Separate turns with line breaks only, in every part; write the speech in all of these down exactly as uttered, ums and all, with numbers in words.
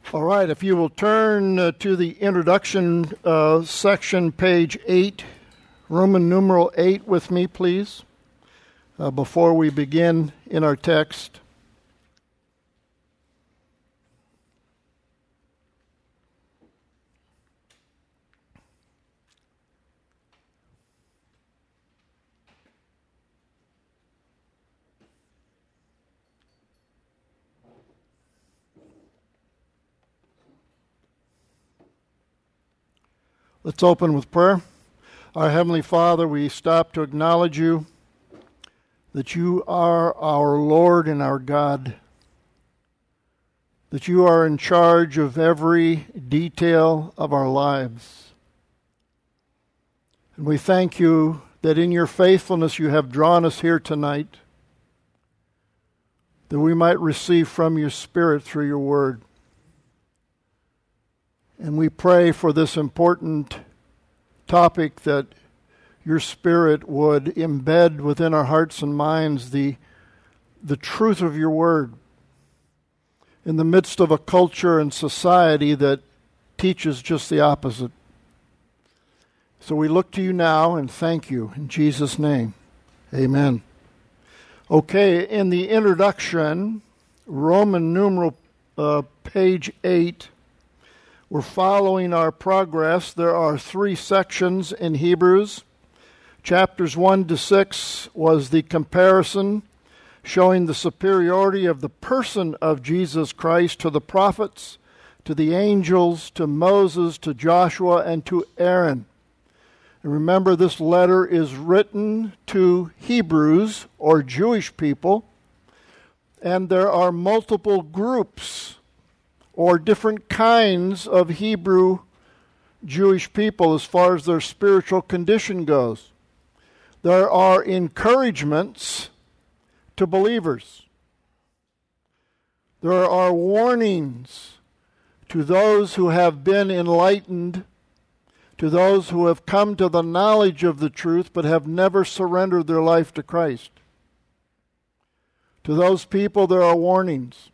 All right, if you will turn uh, to the introduction uh, section, page eight, Roman numeral eight with me, please, uh, before we begin in our text. Let's open with prayer. Our Heavenly Father, we stop to acknowledge you, that you are our Lord and our God, that you are in charge of every detail of our lives. And we thank you that in your faithfulness you have drawn us here tonight, that we might receive from your Spirit through your word. And we pray for this important topic that your Spirit would embed within our hearts and minds the, the truth of your word in the midst of a culture and society that teaches just the opposite. So we look to you now and thank you in Jesus' name. Amen. Okay, in the introduction, Roman numeral uh, page eight, we're following our progress. There are three sections in Hebrews. Chapters one to six was the comparison showing the superiority of the person of Jesus Christ to the prophets, to the angels, to Moses, to Joshua, and to Aaron. And remember, this letter is written to Hebrews, or Jewish people, and there are multiple groups or different kinds of Hebrew Jewish people as far as their spiritual condition goes. There are encouragements to believers. There are warnings to those who have been enlightened, to those who have come to the knowledge of the truth but have never surrendered their life to Christ. To those people there are warnings.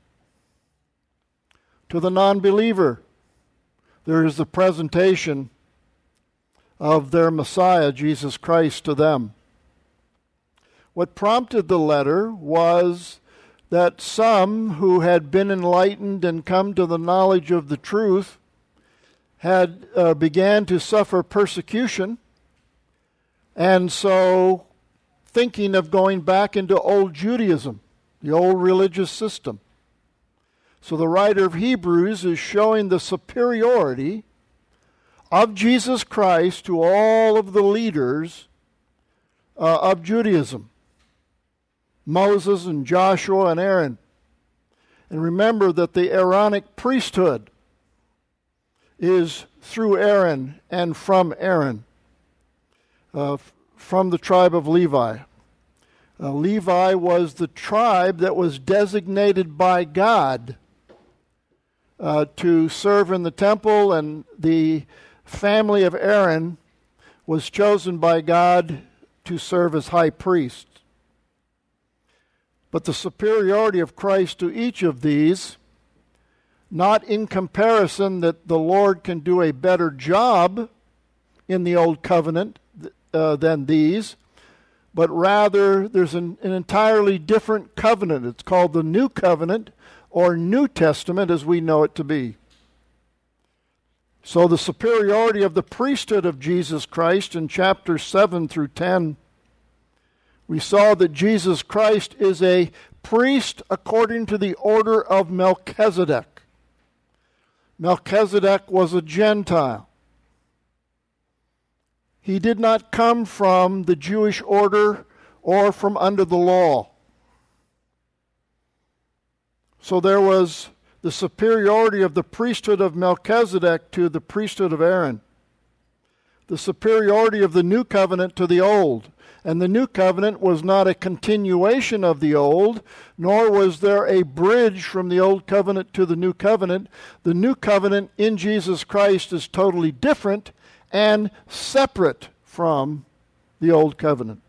To the non-believer, there is the presentation of their Messiah, Jesus Christ, to them. What prompted the letter was that some who had been enlightened and come to the knowledge of the truth had uh, began to suffer persecution, and so thinking of going back into old Judaism, the old religious system. So the writer of Hebrews is showing the superiority of Jesus Christ to all of the leaders uh, of Judaism, Moses and Joshua and Aaron. And remember that the Aaronic priesthood is through Aaron and from Aaron, uh, from the tribe of Levi. Uh, Levi was the tribe that was designated by God Uh, to serve in the temple, and the family of Aaron was chosen by God to serve as high priest. But the superiority of Christ to each of these, not in comparison that the Lord can do a better job in the old covenant uh, than these, but rather there's an, an entirely different covenant. It's called the New Covenant, or New Testament as we know it to be. So the superiority of the priesthood of Jesus Christ in chapters seven through ten, we saw that Jesus Christ is a priest according to the order of Melchizedek. Melchizedek was a Gentile. He did not come from the Jewish order or from under the law. So there was the superiority of the priesthood of Melchizedek to the priesthood of Aaron. The superiority of the new covenant to the old. And the new covenant was not a continuation of the old, nor was there a bridge from the old covenant to the new covenant. The new covenant in Jesus Christ is totally different and separate from the old covenant.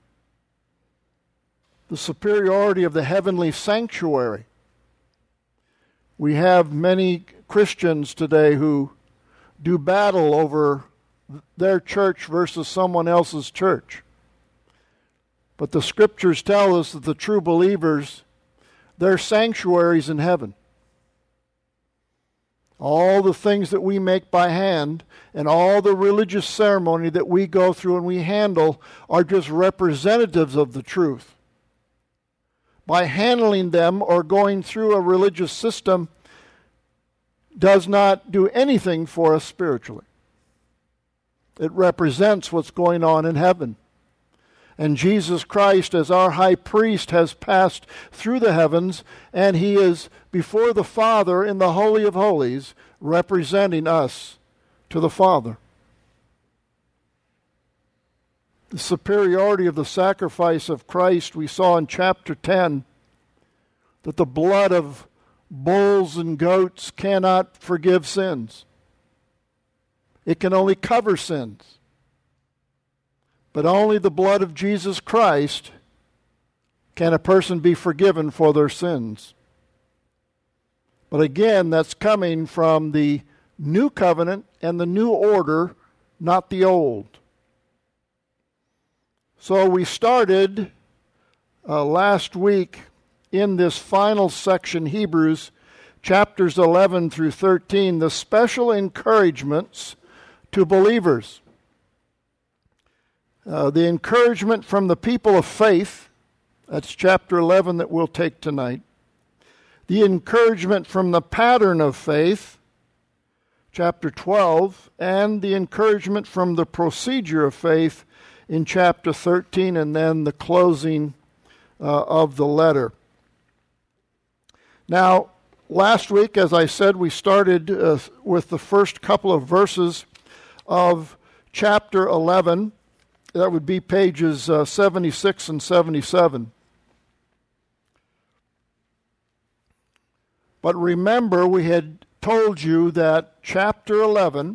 The superiority of the heavenly sanctuary. We have many Christians today who do battle over their church versus someone else's church. But the Scriptures tell us that the true believers, they're sanctuaries in heaven. All the things that we make by hand and all the religious ceremony that we go through and we handle are just representatives of the truth. By handling them or going through a religious system does not do anything for us spiritually. It represents what's going on in heaven. And Jesus Christ, as our high priest, has passed through the heavens, and he is before the Father in the Holy of Holies, representing us to the Father. The superiority of the sacrifice of Christ, we saw in chapter ten, that the blood of bulls and goats cannot forgive sins. It can only cover sins. But only the blood of Jesus Christ can a person be forgiven for their sins. But again, that's coming from the new covenant and the new order, not the old. So we started uh, last week in this final section, Hebrews, chapters eleven through thirteen, the special encouragements to believers. Uh, the encouragement from the people of faith, that's chapter eleven that we'll take tonight. The encouragement from the pattern of faith, chapter twelve, and the encouragement from the procedure of faith in chapter thirteen, and then the closing uh, of the letter. Now, last week, as I said, we started uh, with the first couple of verses of chapter eleven. That would be pages uh, seventy-six and seventy-seven. But remember, we had told you that chapter eleven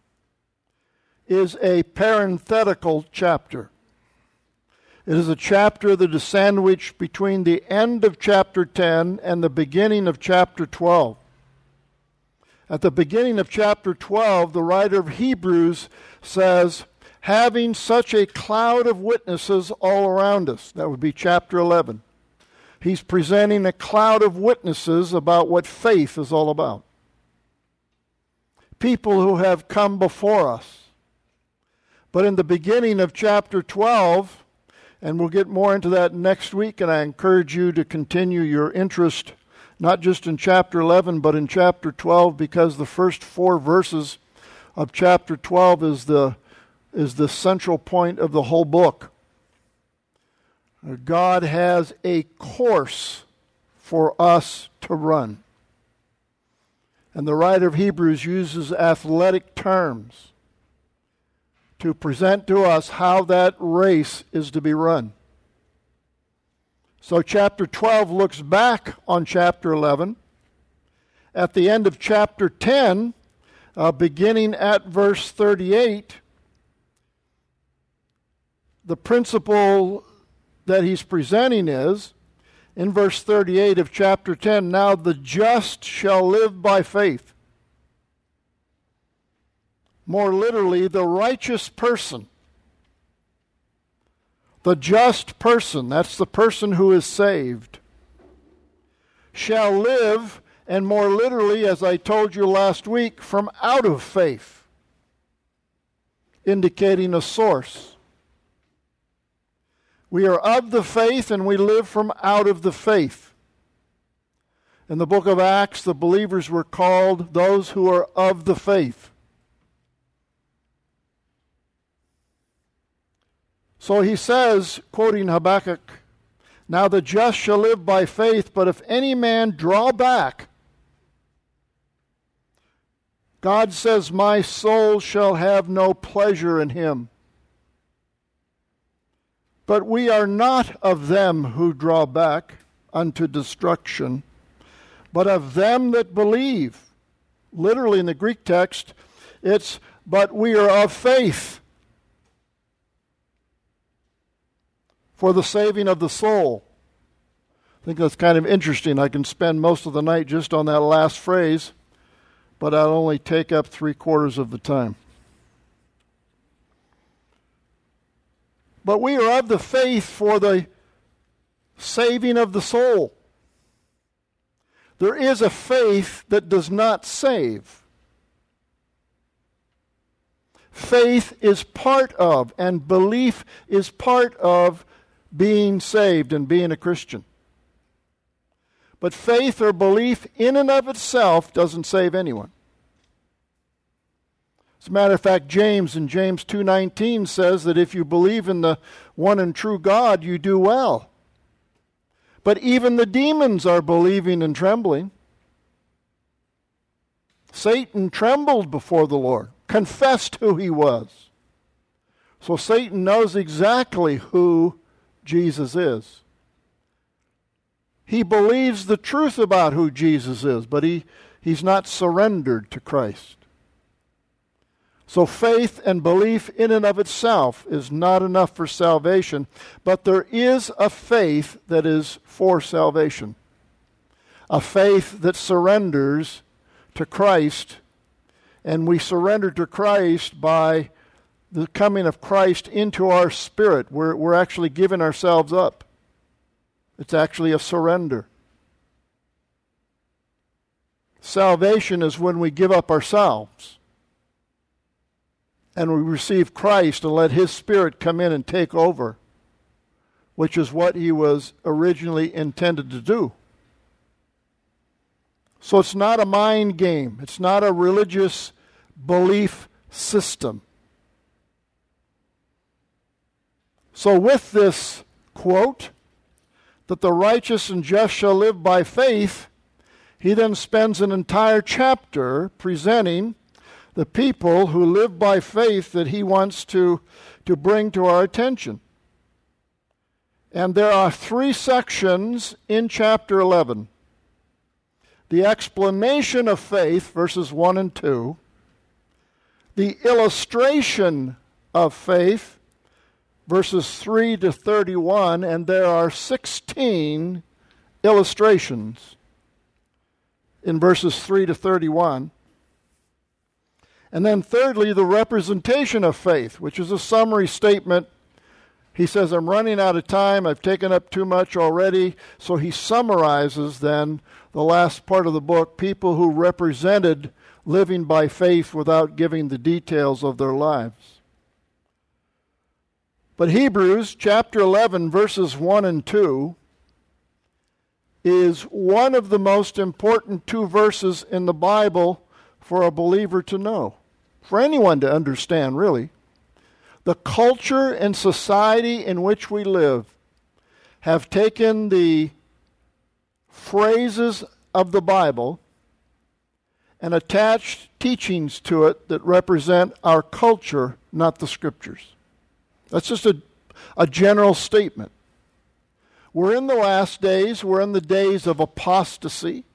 is a parenthetical chapter. It is a chapter that is sandwiched between the end of chapter ten and the beginning of chapter twelve. At the beginning of chapter twelve, the writer of Hebrews says, having such a cloud of witnesses all around us. That would be chapter eleven. He's presenting a cloud of witnesses about what faith is all about. People who have come before us. But in the beginning of chapter twelve, and we'll get more into that next week, and I encourage you to continue your interest not just in chapter eleven, but in chapter twelve, because the first four verses of chapter twelve is the is the central point of the whole book. God has a course for us to run. And the writer of Hebrews uses athletic terms to present to us how that race is to be run. So chapter twelve looks back on chapter eleven. At the end of chapter ten, uh, beginning at verse thirty-eight, the principle that he's presenting is, in verse thirty-eight of chapter ten, now the just shall live by faith. More literally, the righteous person. The just person, that's the person who is saved, shall live, and more literally, as I told you last week, from out of faith, indicating a source. We are of the faith and we live from out of the faith. In the book of Acts, the believers were called those who are of the faith. So he says, quoting Habakkuk, now the just shall live by faith, but if any man draw back, God says, my soul shall have no pleasure in him. But we are not of them who draw back unto destruction, but of them that believe. Literally in the Greek text, it's, but we are of faith for the saving of the soul. I think that's kind of interesting. I can spend most of the night just on that last phrase. but I'll only take up three quarters of the time. But we are of the faith for the saving of the soul. There is a faith that does not save. Faith is part of, and belief is part of being saved and being a Christian. But faith or belief in and of itself doesn't save anyone. As a matter of fact, James in James two nineteen says that if you believe in the one and true God, you do well. But even the demons are believing and trembling. Satan trembled before the Lord, confessed who he was. So Satan knows exactly who Jesus is. He believes the truth about who Jesus is, but he, he's not surrendered to Christ. So faith and belief in and of itself is not enough for salvation, but there is a faith that is for salvation. A faith that surrenders to Christ, and we surrender to Christ by the coming of Christ into our spirit. We're, we're actually giving ourselves up. It's actually a surrender. Salvation is when we give up ourselves and we receive Christ and let His Spirit come in and take over, which is what He was originally intended to do. So it's not a mind game. It's not a religious belief system. So with this quote, that the righteous and just shall live by faith, he then spends an entire chapter presenting the people who live by faith that he wants to, to bring to our attention. And there are three sections in chapter eleven. The explanation of faith, verses one and two. The illustration of faith, verses three to thirty-one, and there are sixteen illustrations in verses three to thirty-one. And then thirdly, the representation of faith, which is a summary statement. He says, I'm running out of time, I've taken up too much already. So he summarizes then the last part of the book, people who represented living by faith without giving the details of their lives. But Hebrews chapter eleven, verses one and two, is one of the most important two verses in the Bible for a believer to know, for anyone to understand, really. The culture and society in which we live have taken the phrases of the Bible and attached teachings to it that represent our culture, not the Scriptures. That's just a, a general statement. We're in the last days. We're in the days of apostasy.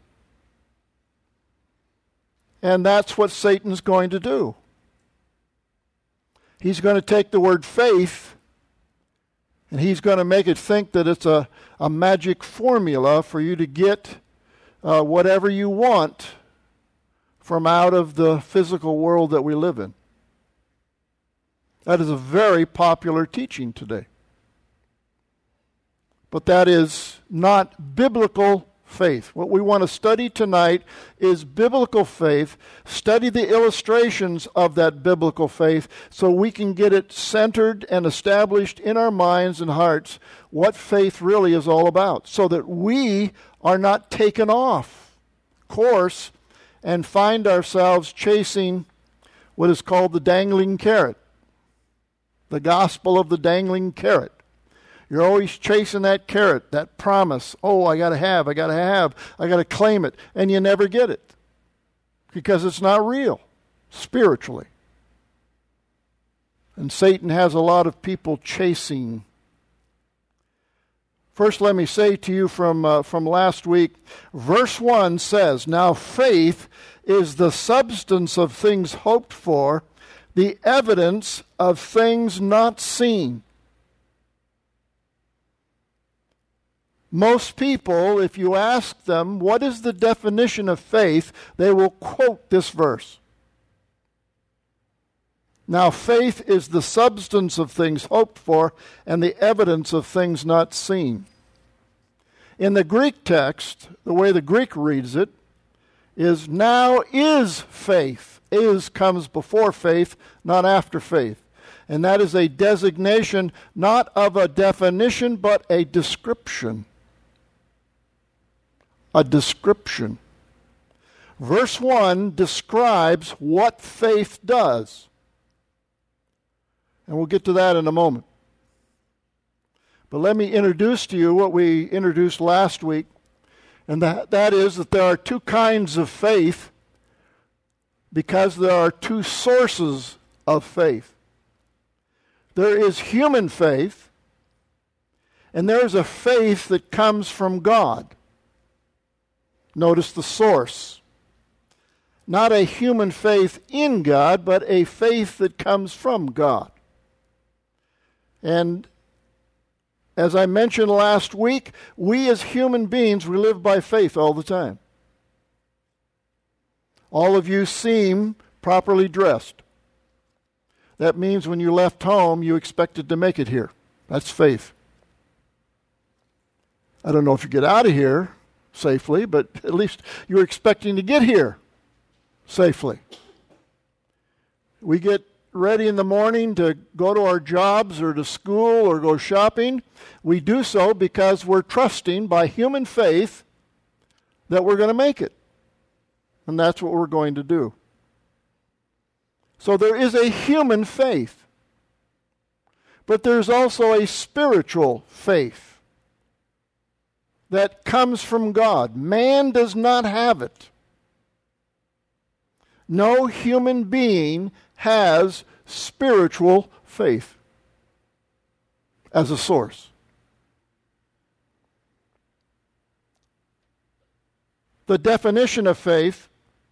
And that's what Satan's going to do. He's going to take the word faith and he's going to make it think that it's a, a magic formula for you to get uh, whatever you want from out of the physical world that we live in. That is a very popular teaching today. But that is not biblical faith. What we want to study tonight is biblical faith. Study the illustrations of that biblical faith so we can get it centered and established in our minds and hearts what faith really is all about, so that we are not taken off course and find ourselves chasing what is called the dangling carrot. The gospel of the dangling carrot. You're always chasing that carrot, that promise. Oh, I got to have, I got to have, I got to claim it. And you never get it because it's not real spiritually. And Satan has a lot of people chasing. First, let me say to you from, uh, from last week, verse one says, now faith is the substance of things hoped for, the evidence of things not seen. Most people, if you ask them, what is the definition of faith, they will quote this verse. Now, faith is the substance of things hoped for and the evidence of things not seen. In the Greek text, the way the Greek reads it, is now is faith. Is comes before faith, not after faith. And that is a designation not of a definition, but a description. A description. Verse one describes what faith does. And we'll get to that in a moment. But let me introduce to you what we introduced last week, and that, that is that there are two kinds of faith because there are two sources of faith. There is human faith, and there is a faith that comes from God. Notice the source. Not a human faith in God, but a faith that comes from God. And as I mentioned last week, we as human beings, we live by faith all the time. All of you seem properly dressed. That means when you left home, you expected to make it here. That's faith. I don't know if you get out of here safely, but at least you're expecting to get here safely. We get ready in the morning to go to our jobs or to school or go shopping. We do so because we're trusting by human faith that we're going to make it. And that's what we're going to do. So there is a human faith. But there's also a spiritual faith that comes from God. Man does not have it. No human being has spiritual faith as a source. The definition of faith,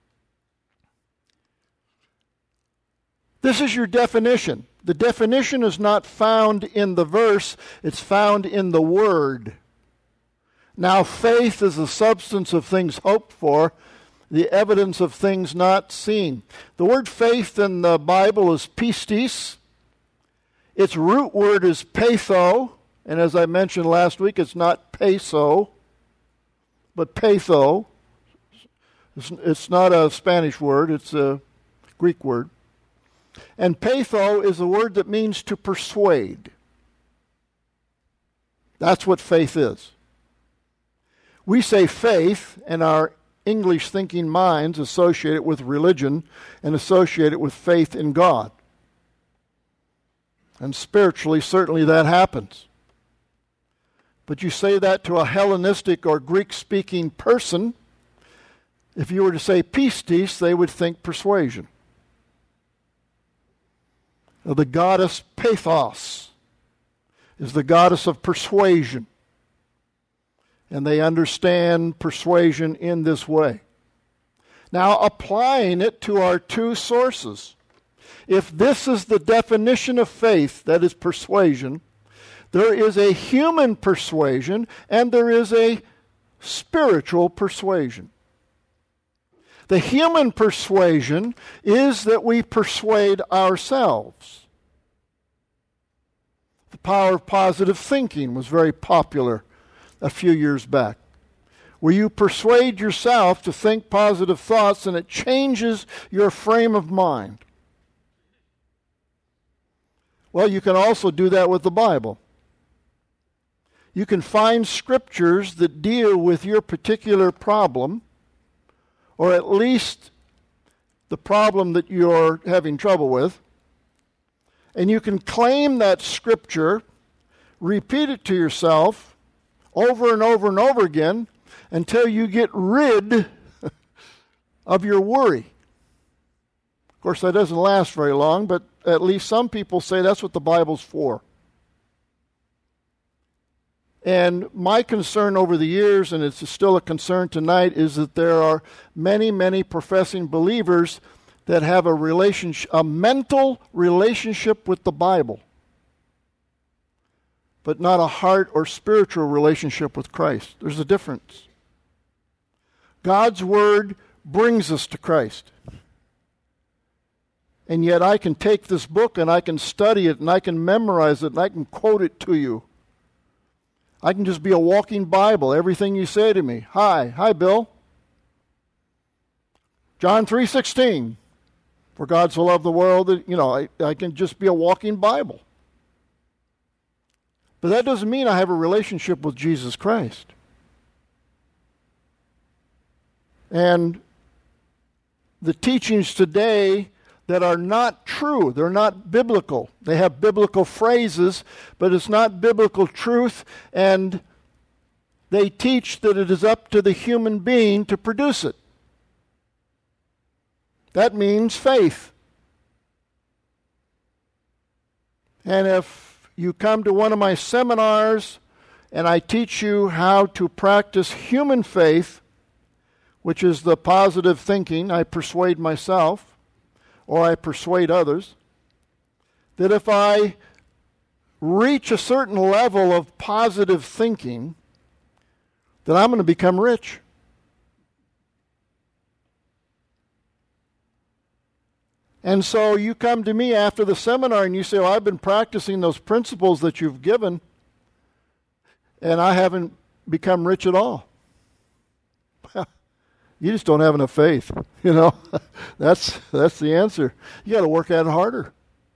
this is your definition. The definition is not found in the verse, it's found in the Word. Now, faith is the substance of things hoped for, the evidence of things not seen. The word faith in the Bible is pistis. Its root word is patho, and as I mentioned last week, it's not peso, but patho. It's, it's not a Spanish word, it's a Greek word. And patho is a word that means to persuade. That's what faith is. We say faith, and our English-thinking minds associate it with religion and associate it with faith in God. And spiritually, certainly that happens. But you say that to a Hellenistic or Greek-speaking person, if you were to say pistis, they would think persuasion. The goddess Pathos is the goddess of persuasion. And they understand persuasion in this way. Now, applying it to our two sources. If this is the definition of faith, that is persuasion, there is a human persuasion and there is a spiritual persuasion. The human persuasion is that we persuade ourselves. The power of positive thinking was very popular a few years back, where you persuade yourself to think positive thoughts and it changes your frame of mind. Well, you can also do that with the Bible. You can find scriptures that deal with your particular problem, or at least the problem that you're having trouble with, and you can claim that scripture, repeat it to yourself, over and over and over again until you get rid of your worry. Of course, that doesn't last very long, but at least some people say that's what the Bible's for. And my concern over the years, and it's still a concern tonight, is that there are many, many professing believers that have a relationship, a mental relationship with the Bible. but not a heart or spiritual relationship with Christ. There's a difference. God's Word brings us to Christ. And yet I can take this book and I can study it and I can memorize it and I can quote it to you. I can just be a walking Bible. Everything you say to me. Hi. Hi, Bill. John three sixteen. For God so loved the world that, you know, I, I can just be a walking Bible. But that doesn't mean I have a relationship with Jesus Christ. And the teachings today that are not true, they're not biblical. They have biblical phrases, but it's not biblical truth, and they teach that it is up to the human being to produce it. That means faith. And if you come to one of my seminars and I teach you how to practice human faith, which is the positive thinking, I persuade myself, or I persuade others, that if I reach a certain level of positive thinking, then I'm going to become rich. And so you come to me after the seminar and you say, well, I've been practicing those principles that you've given, and I haven't become rich at all. You just don't have enough faith, you know. that's that's the answer. You got to work at it harder.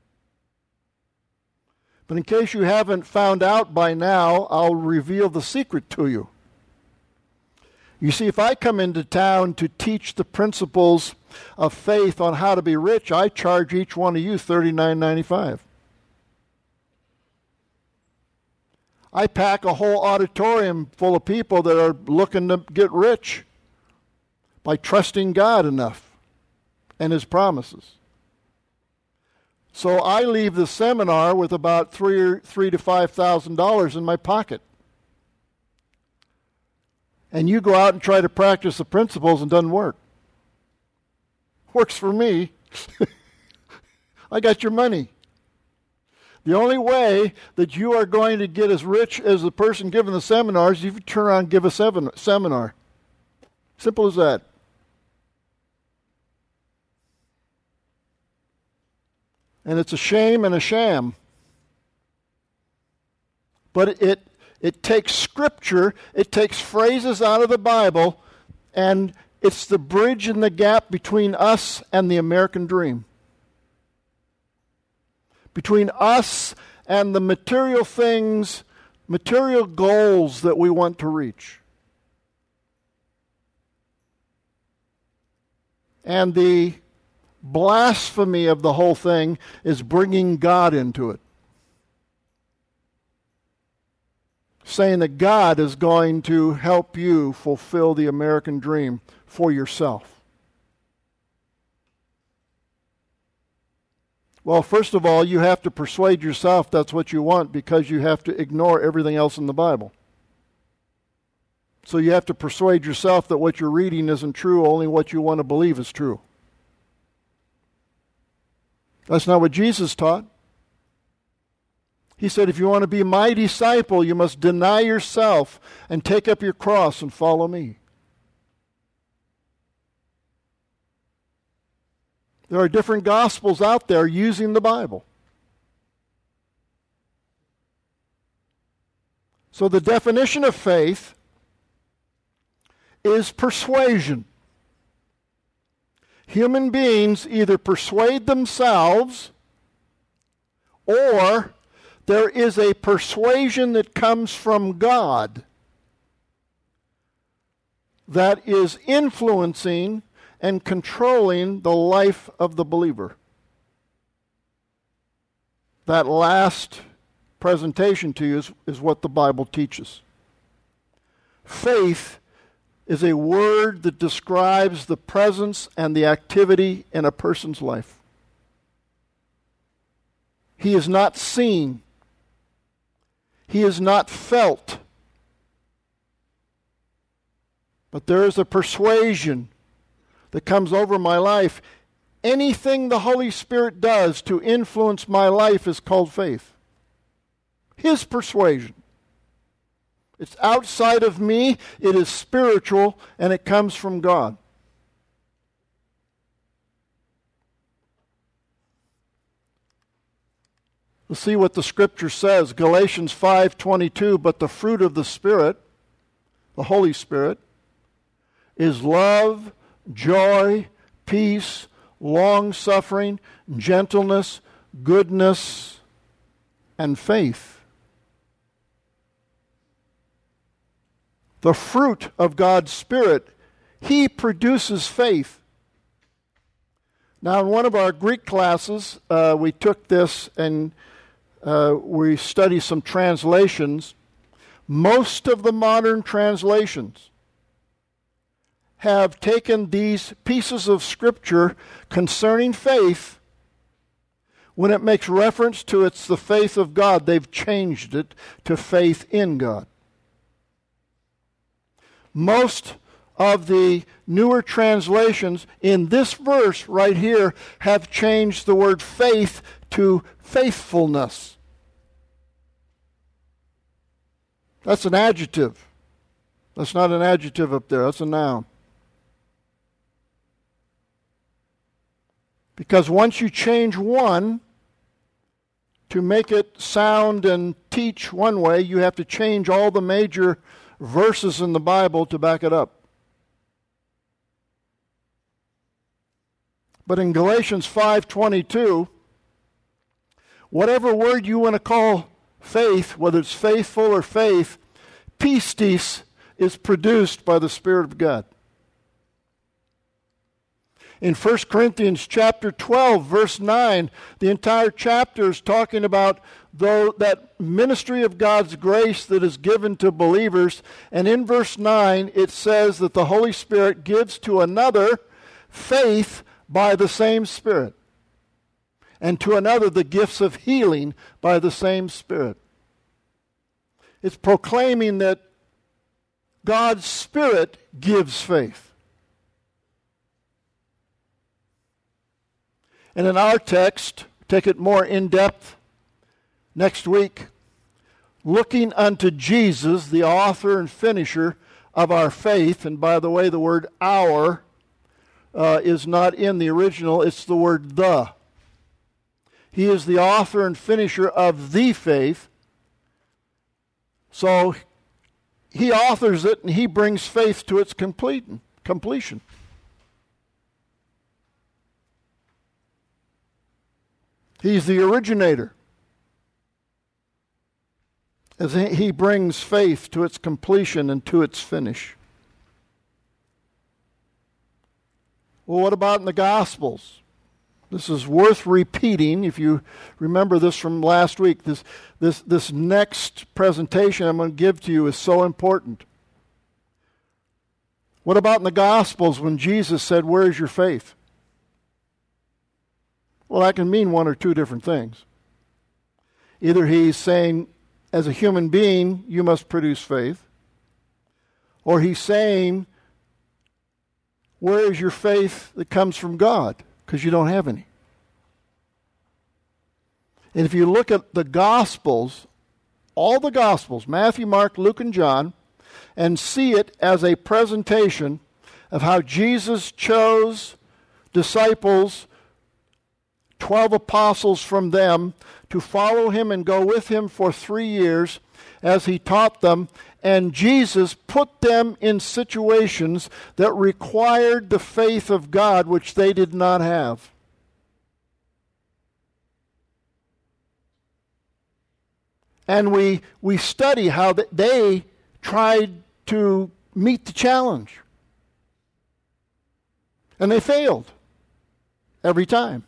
But in case you haven't found out by now, I'll reveal the secret to you. You see, if I come into town to teach the principles of faith on how to be rich, I charge each one of you thirty-nine ninety-five. I pack a whole auditorium full of people that are looking to get rich by trusting God enough and His promises. So I leave the seminar with about three, three to five thousand dollars in my pocket. And you go out and try to practice the principles and it doesn't work. Works for me. I got your money. The only way that you are going to get as rich as the person giving the seminars is if you turn around and give a seven, seminar. Simple as that. And it's a shame and a sham. But it it takes scripture, it takes phrases out of the Bible, and it's the bridge and the gap between us and the American dream. Between us and the material things, material goals that we want to reach. And the blasphemy of the whole thing is bringing God into it. Saying that God is going to help you fulfill the American dream for yourself. Well, first of all, you have to persuade yourself that's what you want because you have to ignore everything else in the Bible. So you have to persuade yourself that what you're reading isn't true, only what you want to believe is true. That's not what Jesus taught. He said, if you want to be my disciple, you must deny yourself and take up your cross and follow me. There are different gospels out there using the Bible. So the definition of faith is persuasion. Human beings either persuade themselves or there is a persuasion that comes from God that is influencing and controlling the life of the believer. That last presentation to you is, is what the Bible teaches. Faith is a word that describes the presence and the activity in a person's life. He is not seen. He is not felt. But there is a persuasion that comes over my life. Anything the Holy Spirit does to influence my life is called faith. His persuasion. It's outside of me, it is spiritual, and it comes from God. Let's see what the Scripture says. Galatians five twenty-two, but the fruit of the Spirit, the Holy Spirit, is love, joy, peace, long-suffering, gentleness, goodness, and faith. The fruit of God's Spirit, He produces faith. Now, in one of our Greek classes, uh, we took this and uh, we studied some translations. Most of the modern translations have taken these pieces of Scripture concerning faith. When it makes reference to it's the faith of God, they've changed it to faith in God. Most of the newer translations in this verse right here have changed the word faith to faithfulness. That's an adjective. That's not an adjective up there. That's a noun. Because once you change one to make it sound and teach one way, you have to change all the major verses in the Bible to back it up. But in Galatians five twenty-two, whatever word you want to call faith, whether it's faithful or faith, pistis is produced by the Spirit of God. In First Corinthians chapter twelve, verse nine, the entire chapter is talking about though that ministry of God's grace that is given to believers. And in verse nine, it says that the Holy Spirit gives to another faith by the same Spirit, and to another the gifts of healing by the same Spirit. It's proclaiming that God's Spirit gives faith. And in our text, take it more in depth next week, looking unto Jesus, the author and finisher of our faith. And by the way, the word our uh, is not in the original, it's the word the. He is the author and finisher of the faith. So he authors it and he brings faith to its complete, completion. He's the originator, as he brings faith to its completion and to its finish. Well, what about in the Gospels? This is worth repeating. If you remember this from last week, this, this, this next presentation I'm going to give to you is so important. What about in the Gospels when Jesus said, "Where is your faith?" Well, that can mean one or two different things. Either he's saying, as a human being, you must produce faith. Or he's saying, where is your faith that comes from God? Because you don't have any. And if you look at the Gospels, all the Gospels, Matthew, Mark, Luke, and John, and see it as a presentation of how Jesus chose disciples, twelve apostles from them, to follow him and go with him for three years as he taught them. And Jesus put them in situations that required the faith of God, which they did not have. And we, we study how they tried to meet the challenge. And they failed every time.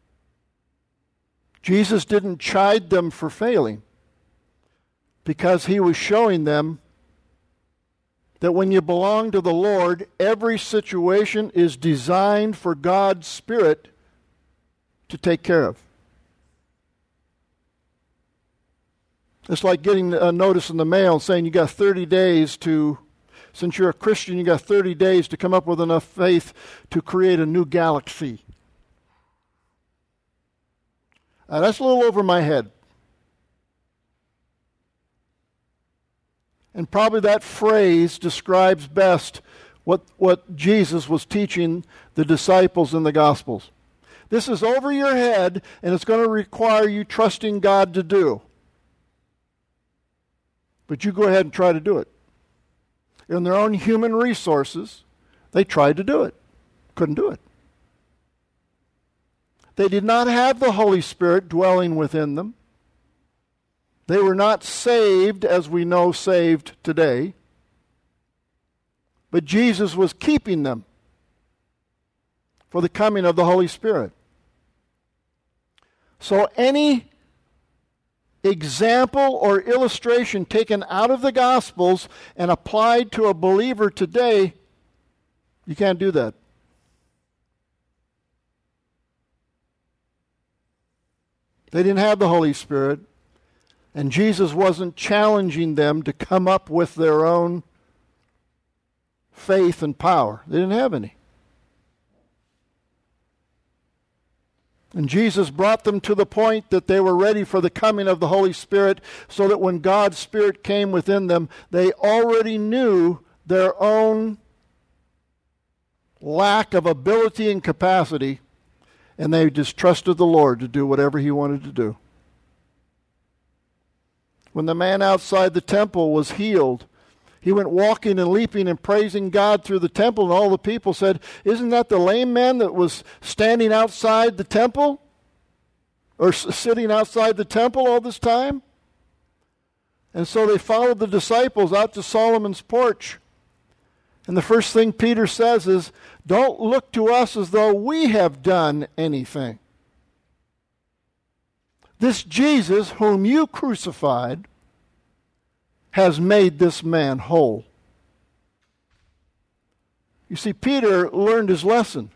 Jesus didn't chide them for failing, because he was showing them that when you belong to the Lord, every situation is designed for God's Spirit to take care of. It's like getting a notice in the mail saying you got thirty days to, since you're a Christian, you got thirty days to come up with enough faith to create a new galaxy. Uh, that's a little over my head. And probably that phrase describes best what, what Jesus was teaching the disciples in the Gospels. This is over your head, and it's going to require you trusting God to do. But you go ahead and try to do it. In their own human resources, they tried to do it. Couldn't do it. They did not have the Holy Spirit dwelling within them. They were not saved as we know saved today. But Jesus was keeping them for the coming of the Holy Spirit. So any example or illustration taken out of the Gospels and applied to a believer today, you can't do that. They didn't have the Holy Spirit, and Jesus wasn't challenging them to come up with their own faith and power. They didn't have any. And Jesus brought them to the point that they were ready for the coming of the Holy Spirit, so that when God's Spirit came within them, they already knew their own lack of ability and capacity, and they just trusted the Lord to do whatever He wanted to do. When the man outside the temple was healed, he went walking and leaping and praising God through the temple, and all the people said, "Isn't that the lame man that was standing outside the temple? Or s- sitting outside the temple all this time?" And so they followed the disciples out to Solomon's porch. And the first thing Peter says is, "Don't look to us as though we have done anything. This Jesus whom you crucified has made this man whole." You see, Peter learned his lesson.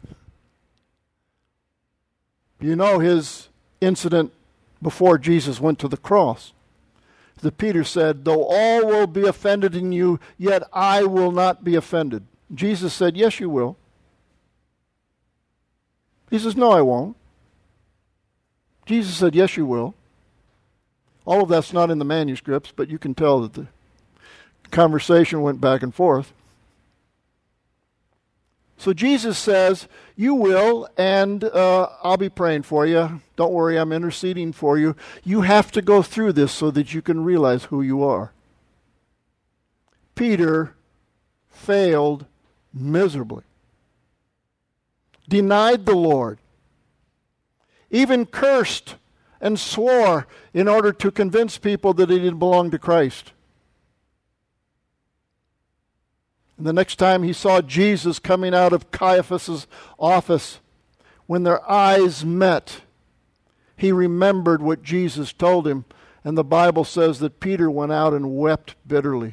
You know his incident before Jesus went to the cross. That Peter said, "Though all will be offended in you, yet I will not be offended." Jesus said, "Yes, you will." He says, "No, I won't." Jesus said, "Yes, you will." All of that's not in the manuscripts, but you can tell that the conversation went back and forth. So Jesus says, "You will, and uh, I'll be praying for you. Don't worry, I'm interceding for you. You have to go through this so that you can realize who you are." Peter failed miserably, denied the Lord, even cursed and swore in order to convince people that he didn't belong to Christ. And the next time he saw Jesus coming out of Caiaphas' office, when their eyes met, he remembered what Jesus told him. And the Bible says that Peter went out and wept bitterly.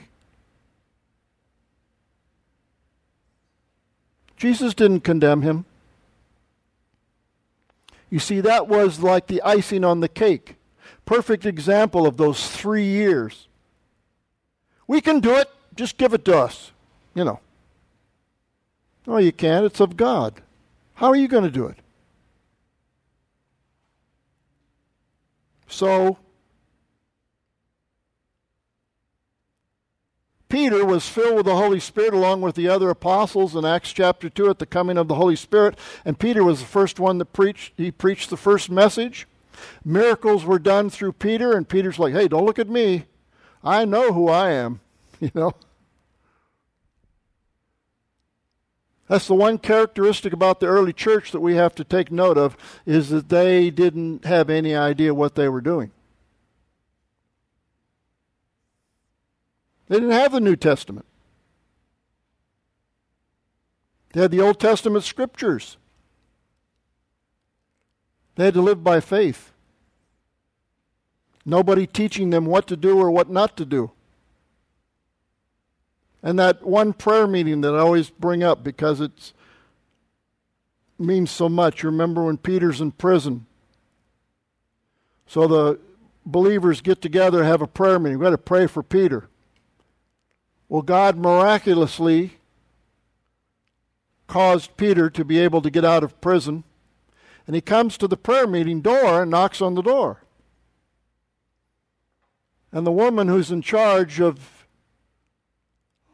Jesus didn't condemn him. You see, that was like the icing on the cake. Perfect example of those three years. We can do it. Just give it to us. You know. No, you can't. It's of God. How are you going to do it? So, Peter was filled with the Holy Spirit along with the other apostles in Acts chapter two at the coming of the Holy Spirit. And Peter was the first one that preached. He preached the first message. Miracles were done through Peter, and Peter's like, "Hey, don't look at me. I know who I am." You know? That's the one characteristic about the early church that we have to take note of, is that they didn't have any idea what they were doing. They didn't have the New Testament. They had the Old Testament scriptures. They had to live by faith. Nobody teaching them what to do or what not to do. And that one prayer meeting that I always bring up because it means so much. You remember when Peter's in prison. So the believers get together and have a prayer meeting. We've got to pray for Peter. Well, God miraculously caused Peter to be able to get out of prison. And he comes to the prayer meeting door and knocks on the door. And the woman who's in charge of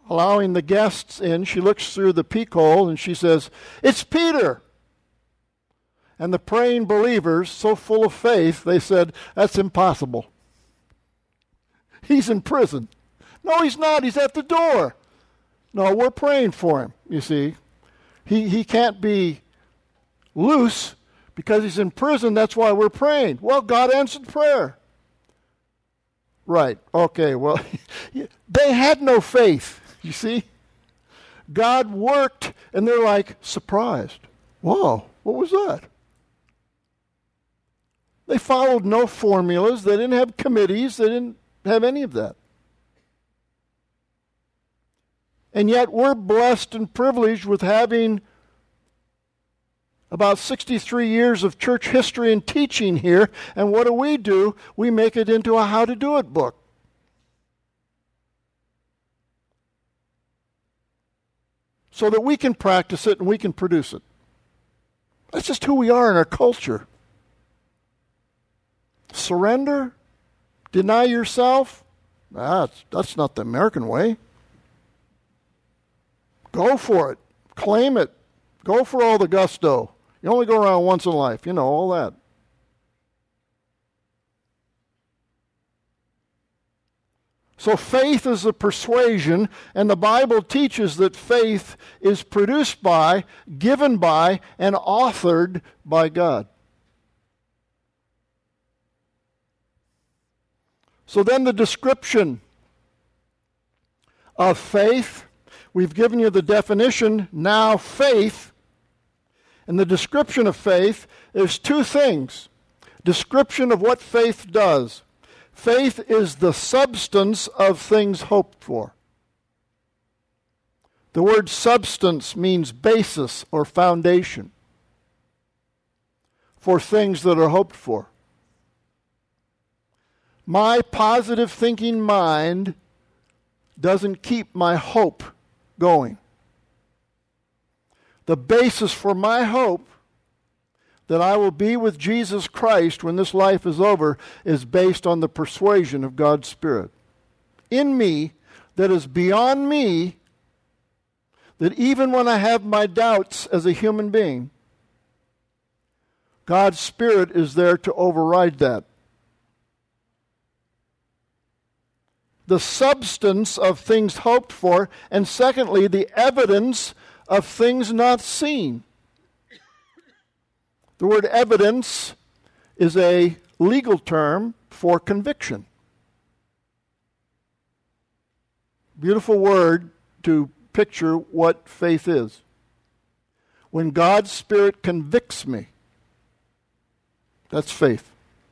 allowing the guests in, she looks through the peek hole and she says, "It's Peter." And the praying believers, so full of faith, they said, "That's impossible. He's in prison." "No, he's not. He's at the door." "No, we're praying for him, you see. He, he can't be loose because he's in prison. That's why we're praying." "Well, God answered prayer." "Right. Okay, well, they had no faith, you see. God worked, and they're like surprised. Whoa, what was that? They followed no formulas. They didn't have committees. They didn't have any of that. And yet we're blessed and privileged with having about sixty-three years of church history and teaching here. And what do we do? We make it into a how-to-do-it book. So that we can practice it and we can produce it. That's just who we are in our culture. Surrender? Deny yourself? That's, that's not the American way. Go for it. Claim it. Go for all the gusto. You only go around once in life. You know, all that. So faith is a persuasion, and the Bible teaches that faith is produced by, given by, and authored by God. So then the description of faith, we've given you the definition. Now faith, and the description of faith is two things. Description of what faith does. Faith is the substance of things hoped for. The word substance means basis or foundation for things that are hoped for. My positive thinking mind doesn't keep my hope going. The basis for my hope that I will be with Jesus Christ when this life is over is based on the persuasion of God's Spirit in me that is beyond me, that even when I have my doubts as a human being, God's Spirit is there to override that. The substance of things hoped for, and secondly, the evidence of things not seen. The word evidence is a legal term for conviction. Beautiful word to picture what faith is. When God's Spirit convicts me, that's faith.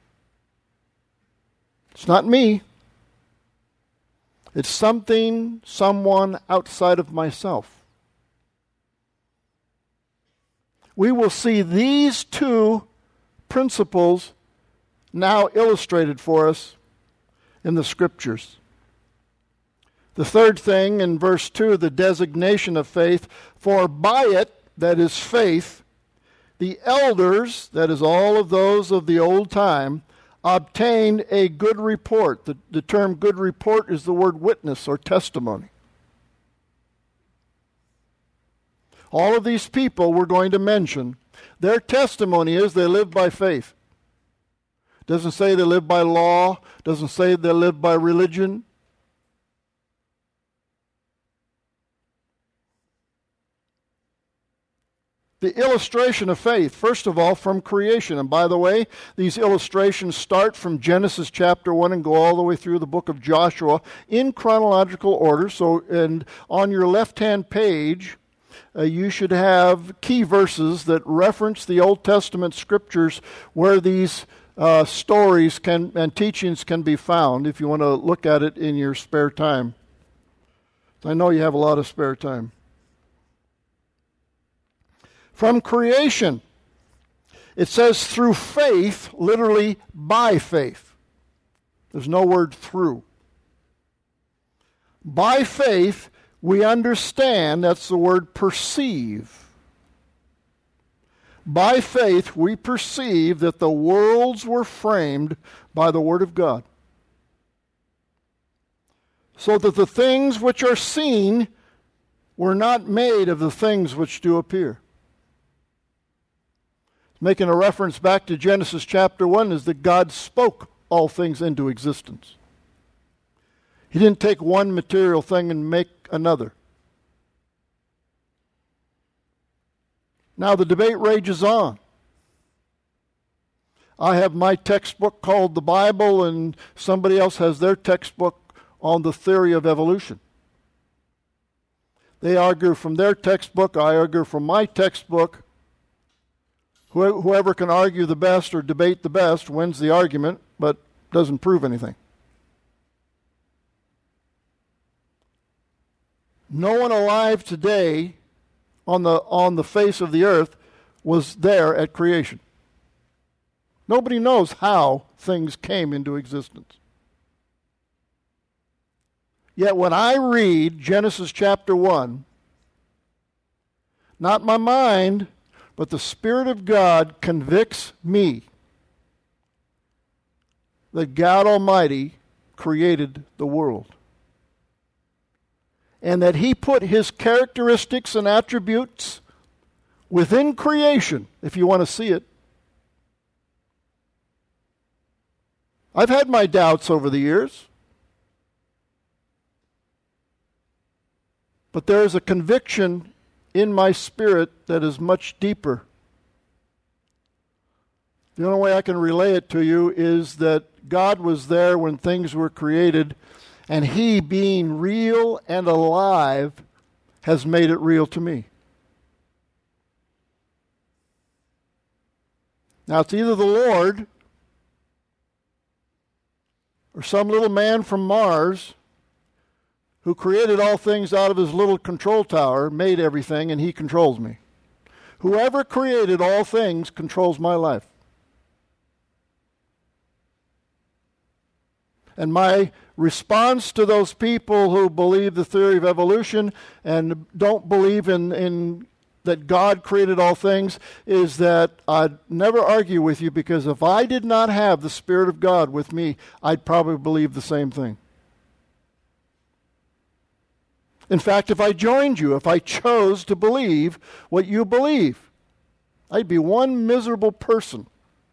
It's not me. It's something, someone outside of myself. We will see these two principles now illustrated for us in the Scriptures. The third thing in verse two, the designation of faith, for by it, that is faith, the elders, that is all of those of the old time, obtained a good report. The, the term good report is the word witness or testimony. All of these people we're going to mention, their testimony is they live by faith. Doesn't say they live by law, doesn't say they live by religion. The illustration of faith, first of all, from creation. And by the way, these illustrations start from Genesis chapter one and go all the way through the book of Joshua in chronological order. So, and on your left-hand page, uh, you should have key verses that reference the Old Testament scriptures where these uh, stories can and teachings can be found if you want to look at it in your spare time. I know you have a lot of spare time. From creation, it says through faith, literally by faith. There's no word through. By faith, we understand, that's the word perceive. By faith, we perceive that the worlds were framed by the Word of God. so that the things which are seen were not made of the things which do appear. Making a reference back to Genesis chapter one is that God spoke all things into existence. He didn't take one material thing and make another. Now the debate rages on. I have my textbook called the Bible, and somebody else has their textbook on the theory of evolution. They argue from their textbook, I argue from my textbook. Whoever can argue the best or debate the best wins the argument, but doesn't prove anything. No one alive today on the on the face of the earth was there at creation. Nobody knows how things came into existence. Yet when I read Genesis chapter one, not my mind, but the Spirit of God convicts me that God Almighty created the world. And that He put His characteristics and attributes within creation, if you want to see it. I've had my doubts over the years. But there is a conviction in my spirit that is much deeper. The only way I can relay it to you is that God was there when things were created, and He, being real and alive, has made it real to me. Now, it's either the Lord or some little man from Mars who created all things out of his little control tower, made everything, and He controls me. Whoever created all things controls my life. And my response to those people who believe the theory of evolution and don't believe in, in that God created all things is that I'd never argue with you, because if I did not have the Spirit of God with me, I'd probably believe the same thing. In fact, if I joined you, if I chose to believe what you believe, I'd be one miserable person.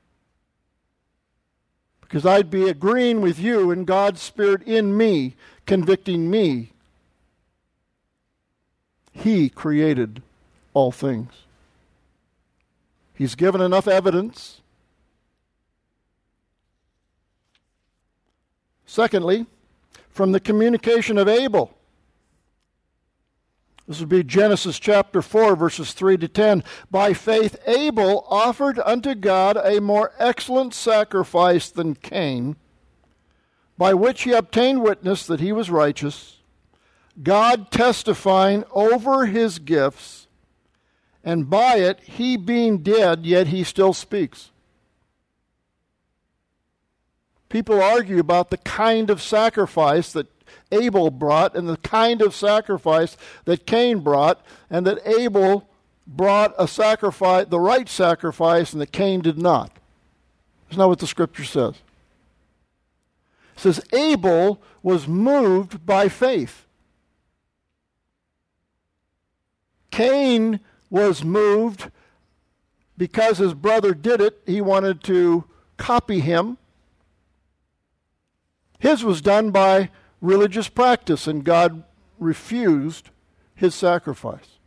Because I'd be agreeing with you and God's Spirit in me, convicting me. He created all things. He's given enough evidence. Secondly, from the communication of Abel. This would be Genesis chapter four, verses three to ten. By faith Abel offered unto God a more excellent sacrifice than Cain, by which he obtained witness that he was righteous, God testifying over his gifts, and by it he being dead, yet he still speaks. People argue about the kind of sacrifice that Abel brought and the kind of sacrifice that Cain brought, and that Abel brought a sacrifice, the right sacrifice, and that Cain did not. That's not what the Scripture says. It says Abel was moved by faith. Cain was moved because his brother did it. He wanted to copy him. His was done by religious practice, and God refused his sacrifice.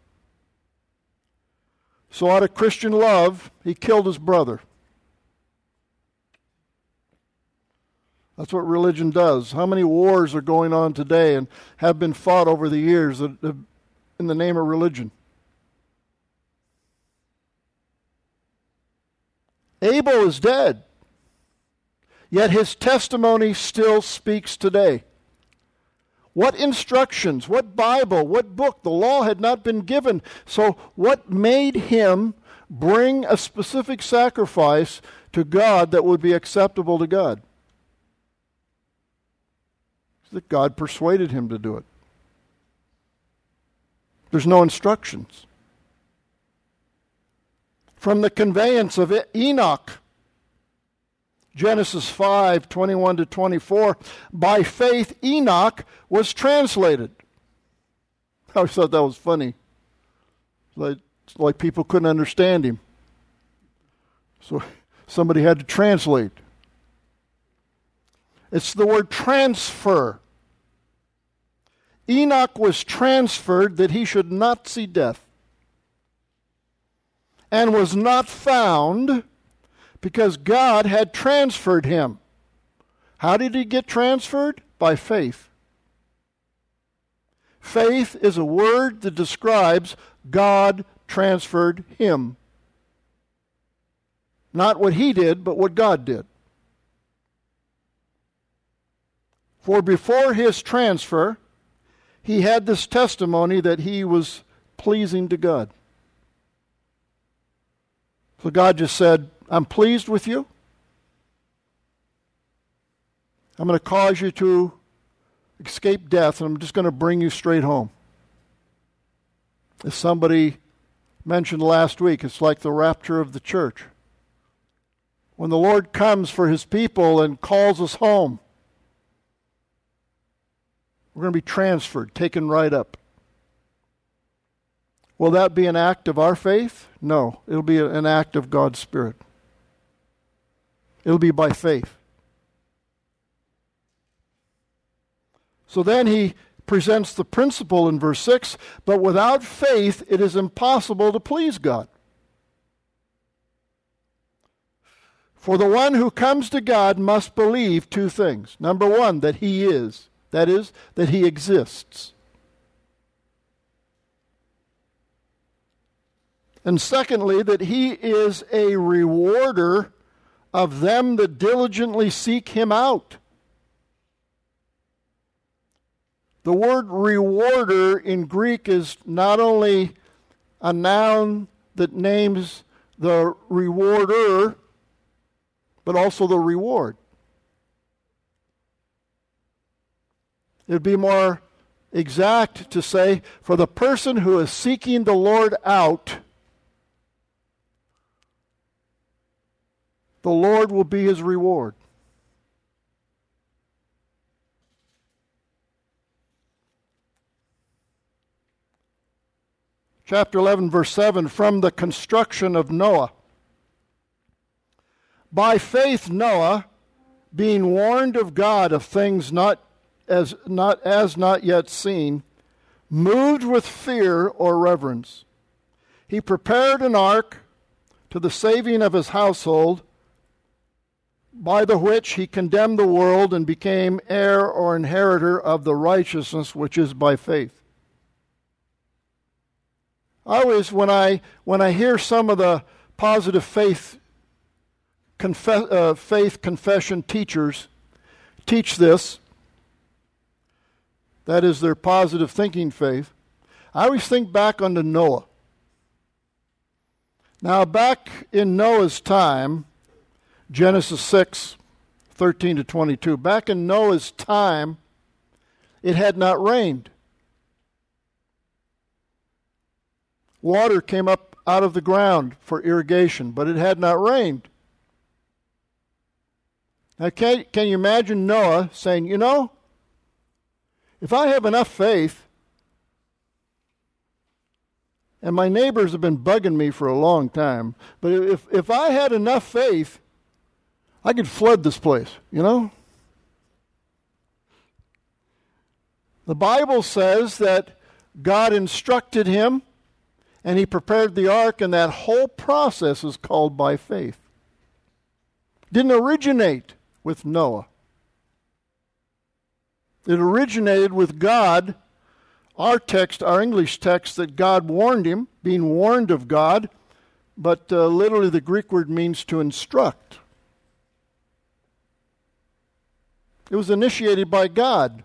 So out of Christian love, he killed his brother. That's what religion does. How many wars are going on today and have been fought over the years in the name of religion? Abel is dead, yet his testimony still speaks today. What instructions, what Bible, what book? The law had not been given. So what made him bring a specific sacrifice to God that would be acceptable to God? That God persuaded him to do it. There's no instructions. From the conveyance of Enoch, Genesis five, twenty-one to twenty-four, by faith Enoch was translated. I always thought that was funny. Like, like people couldn't understand him. So somebody had to translate. It's the word transfer. Enoch was transferred that he should not see death, and was not found because God had transferred him. How did he get transferred? By faith. Faith is a word that describes God transferred him. Not what he did, but what God did. For before his transfer, he had this testimony that he was pleasing to God. So God just said, I'm pleased with you. I'm going to cause you to escape death, and I'm just going to bring you straight home. As somebody mentioned last week, it's like the rapture of the church. When the Lord comes for his people and calls us home, we're going to be transferred, taken right up. Will that be an act of our faith? No, it'll be an act of God's Spirit. It'll be by faith. So then he presents the principle in verse six, but without faith it is impossible to please God. For the one who comes to God must believe two things. Number one, that he is. That is, that he exists. And secondly, that he is a rewarder of them that diligently seek him out. The word rewarder in Greek is not only a noun that names the rewarder, but also the reward. It would be more exact to say, for the person who is seeking the Lord out, the Lord will be his reward. Chapter eleven, verse seven, from the construction of Noah. By faith Noah, being warned of God of things not as not as not yet seen, moved with fear or reverence, he prepared an ark to the saving of his household, by the which he condemned the world and became heir or inheritor of the righteousness which is by faith. I always, when I when I hear some of the positive faith Confess, uh, faith confession teachers teach this, that is their positive thinking faith, I always think back onto Noah. Now, back in Noah's time, Genesis six, thirteen to twenty-two, back in Noah's time, it had not rained. Water came up out of the ground for irrigation, but it had not rained. Now, can, can you imagine Noah saying, you know, if I have enough faith, and my neighbors have been bugging me for a long time, but if, if I had enough faith, I could flood this place, you know? The Bible says that God instructed him, and he prepared the ark, and that whole process is called by faith. Didn't originate with Noah. It originated with God. Our text, our English text, that God warned him, being warned of God, but uh, literally the Greek word means to instruct. It was initiated by God.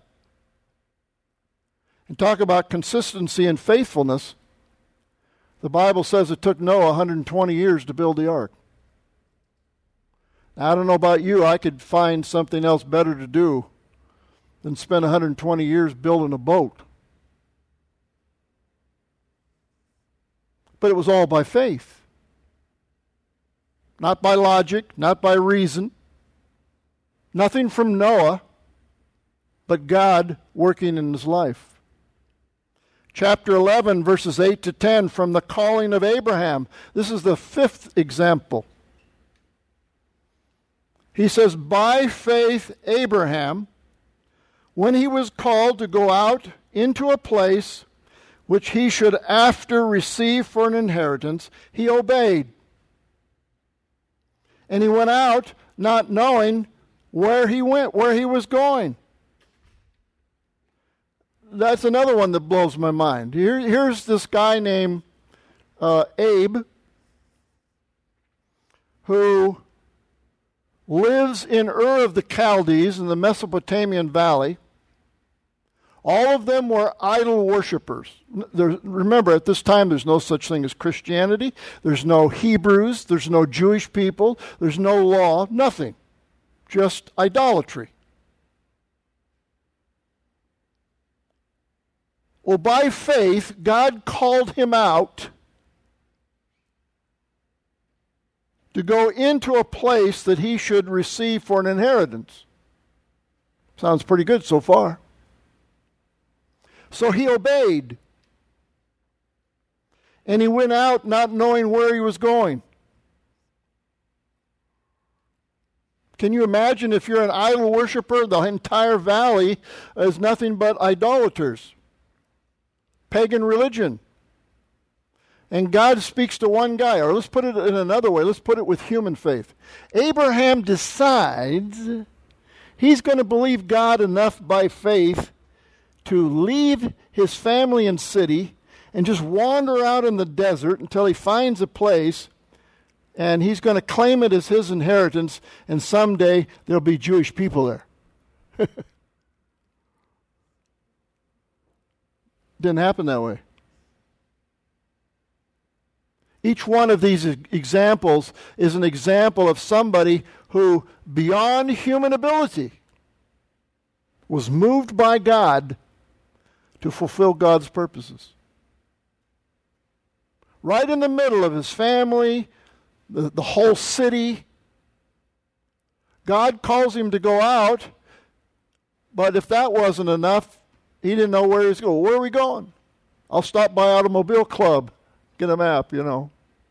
And talk about consistency and faithfulness. The Bible says it took Noah one hundred twenty years to build the ark. Now, I don't know about you, I could find something else better to do than spend one hundred twenty years building a boat. But it was all by faith. Not by logic, not by reason. Nothing from Noah, but God working in his life. Chapter eleven, verses eight to ten, from the calling of Abraham. This is the fifth example. He says, by faith Abraham, when he was called to go out into a place which he should after receive for an inheritance, he obeyed. And he went out not knowing where he went, where he was going. That's another one that blows my mind. Here, here's this guy named uh, Abe, who lives in Ur of the Chaldees in the Mesopotamian valley. All of them were idol worshippers. There, remember, at this time, there's no such thing as Christianity. There's no Hebrews. There's no Jewish people. There's no law. Nothing. Just idolatry. Well, by faith, God called him out to go into a place that he should receive for an inheritance. Sounds pretty good so far. So he obeyed. And he went out not knowing where he was going. Can you imagine if you're an idol worshiper, the entire valley is nothing but idolaters? Pagan religion. And God speaks to one guy. Or let's put it in another way. Let's put it with human faith. Abraham decides he's going to believe God enough by faith to leave his family and city and just wander out in the desert until he finds a place, and he's going to claim it as his inheritance, and someday there'll be Jewish people there. Didn't happen that way. Each one of these examples is an example of somebody who, beyond human ability, was moved by God to fulfill God's purposes. Right in the middle of his family, the, the whole city, God calls him to go out, but if that wasn't enough, he didn't know where he was going. Where are we going? I'll stop by Automobile Club, get a map, you know.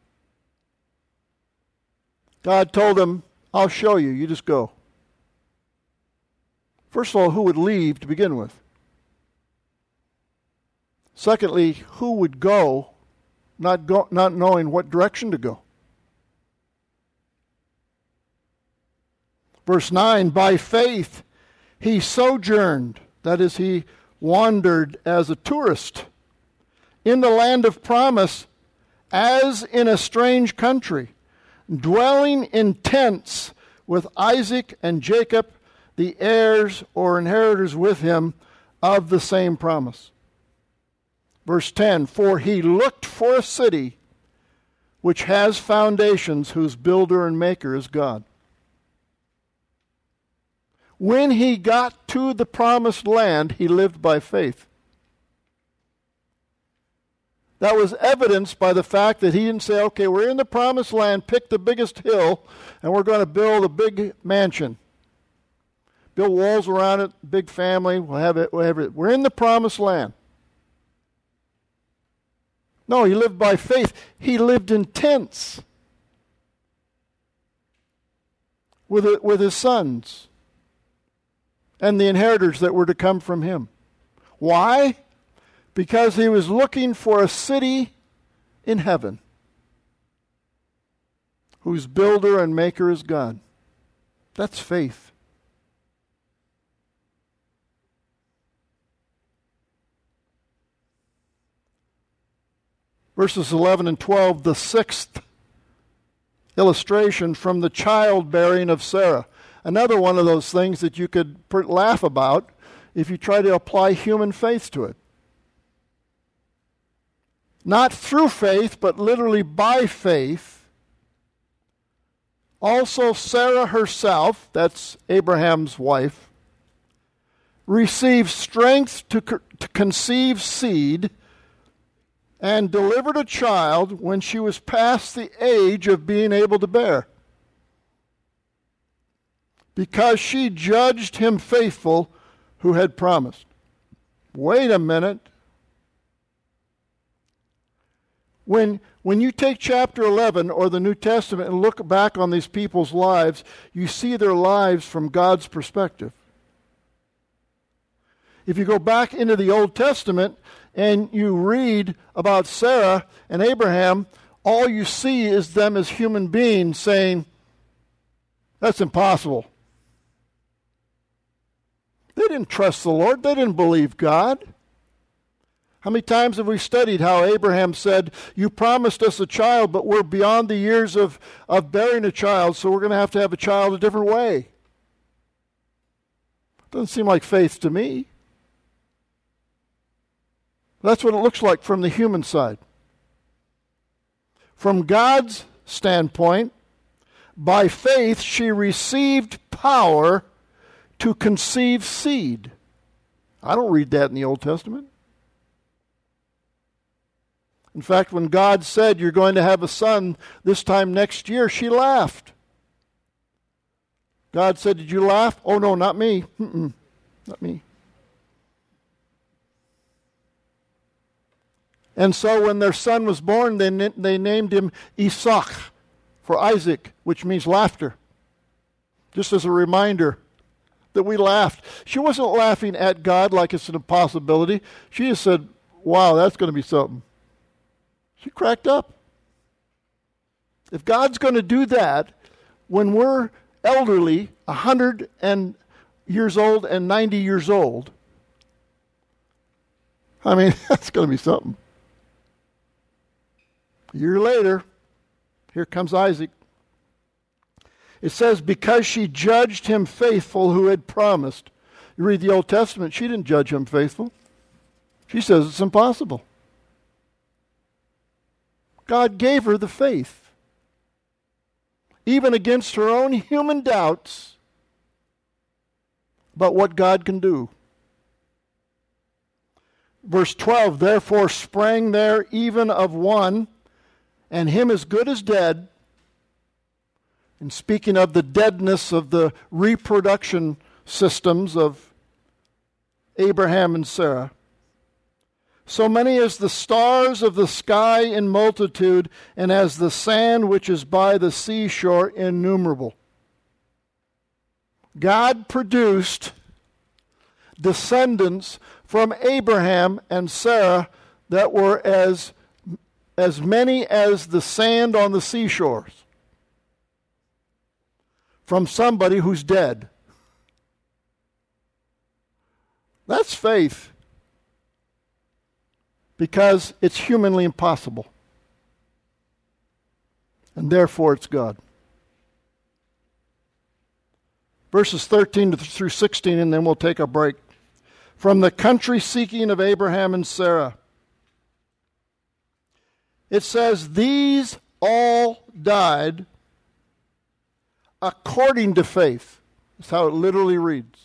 God told him, I'll show you, you just go. First of all, who would leave to begin with? Secondly, who would go, not go, not knowing what direction to go? Verse nine, by faith he sojourned, that is, he wandered as a tourist in the land of promise as in a strange country, dwelling in tents with Isaac and Jacob, the heirs or inheritors with him of the same promise. Verse ten, for he looked for a city which has foundations, whose builder and maker is God. When he got to the promised land, he lived by faith. That was evidenced by the fact that he didn't say, okay, we're in the promised land, pick the biggest hill, and we're going to build a big mansion. Build walls around it, big family, we'll have it, we'll have it. We're in the promised land. No, he lived by faith. He lived in tents with, it, with his sons and the inheritors that were to come from him. Why? Because he was looking for a city in heaven whose builder and maker is God. That's faith. Verses eleven and twelve, the sixth illustration from the childbearing of Sarah. Another one of those things that you could laugh about if you try to apply human faith to it. Not through faith, but literally by faith. Also Sarah herself, that's Abraham's wife, received strength to, co- to conceive seed and delivered a child when she was past the age of being able to bear. because she judged him faithful who had promised. Wait a minute. When, when you take chapter eleven or the New Testament and look back on these people's lives, you see their lives from God's perspective. If you go back into the Old Testament and you read about Sarah and Abraham, all you see is them as human beings saying, that's impossible. They didn't trust the Lord. They didn't believe God. How many times have we studied how Abraham said, you promised us a child, but we're beyond the years of, of bearing a child, so we're going to have to have a child a different way. Doesn't seem like faith to me. That's what it looks like from the human side. From God's standpoint, by faith she received power to conceive seed. I don't read that in the Old Testament. In fact, when God said, you're going to have a son this time next year, she laughed. God said, did you laugh? Oh, no, not me. Mm-mm, not me. And so when their son was born, they, they named him Isaac for Isaac, which means laughter. Just as a reminder that we laughed. She wasn't laughing at God like it's an impossibility. She just said, wow, that's going to be something. She cracked up. If God's going to do that when we're elderly, one hundred years old and ninety years old, I mean, that's going to be something. A year later, here comes Isaac. It says, because she judged him faithful who had promised. You read the Old Testament, she didn't judge him faithful. She says it's impossible. God gave her the faith. Even against her own human doubts about what God can do. Verse twelve, therefore sprang there even of one, and him as good as dead. And speaking of the deadness of the reproduction systems of Abraham and Sarah, so many as the stars of the sky in multitude, and as the sand which is by the seashore innumerable. God produced descendants from Abraham and Sarah that were as, as many as the sand on the seashores. From somebody who's dead. That's faith. Because it's humanly impossible. And therefore it's God. Verses thirteen through sixteen, and then we'll take a break. From the country seeking of Abraham and Sarah. It says, these all died according to faith. That's how it literally reads.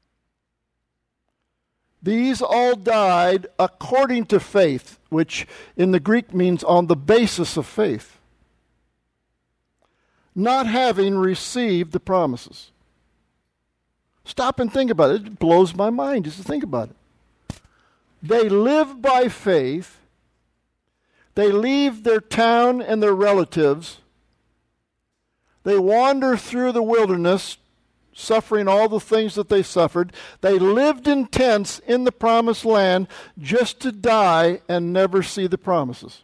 These all died according to faith, which in the Greek means on the basis of faith, not having received the promises. Stop and think about it. It blows my mind just to think about it. They live by faith. They leave their town and their relatives. They wander through the wilderness, suffering all the things that they suffered. They lived in tents in the promised land just to die and never see the promises.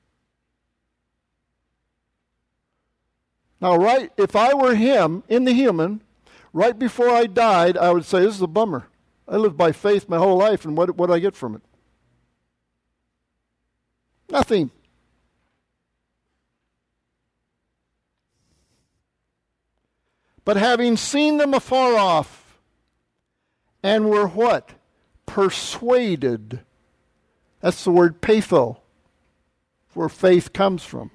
Now, right, if I were him, in the human, right before I died, I would say, this is a bummer. I lived by faith my whole life, and what, what did I get from it? Nothing. But having seen them afar off, and were what? Persuaded. That's the word patho, where faith comes from.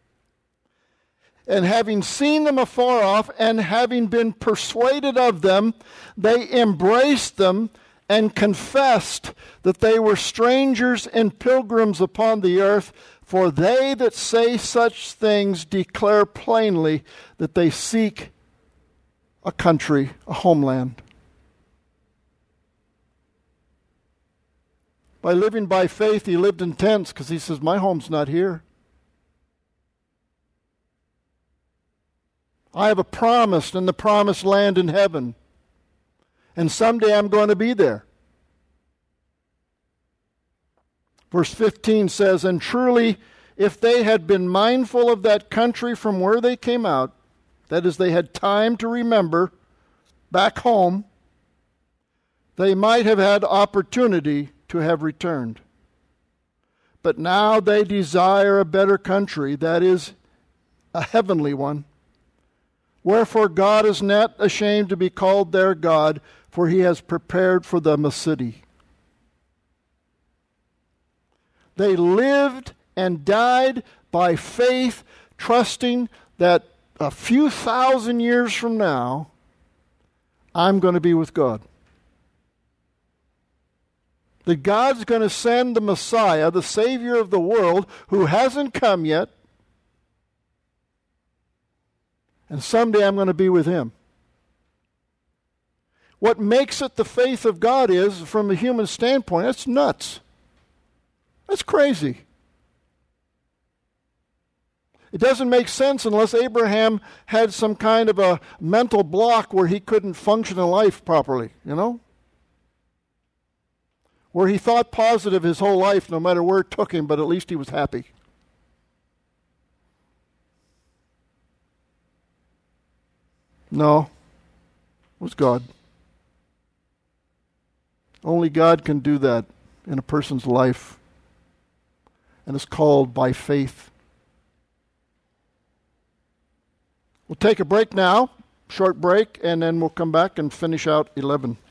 And having seen them afar off, and having been persuaded of them, they embraced them and confessed that they were strangers and pilgrims upon the earth. For they that say such things declare plainly that they seek a country, a homeland. By living by faith, he lived in tents because he says, my home's not here. I have a promise in the promised land in heaven. And someday I'm going to be there. Verse fifteen says, and truly, if they had been mindful of that country from where they came out, that is, they had time to remember back home, they might have had opportunity to have returned. But now they desire a better country, that is, a heavenly one. Wherefore God is not ashamed to be called their God, for he has prepared for them a city. They lived and died by faith, trusting that a few thousand years from now, I'm going to be with God. That God's going to send the Messiah, the Savior of the world, who hasn't come yet, and someday I'm going to be with him. What makes it the faith of God is, from a human standpoint, that's nuts. That's crazy. It doesn't make sense unless Abraham had some kind of a mental block where he couldn't function in life properly, you know? Where he thought positive his whole life, no matter where it took him, but at least he was happy. No, it was God. Only God can do that in a person's life. And it's called by faith. We'll take a break now, short break, and then we'll come back and finish out eleven.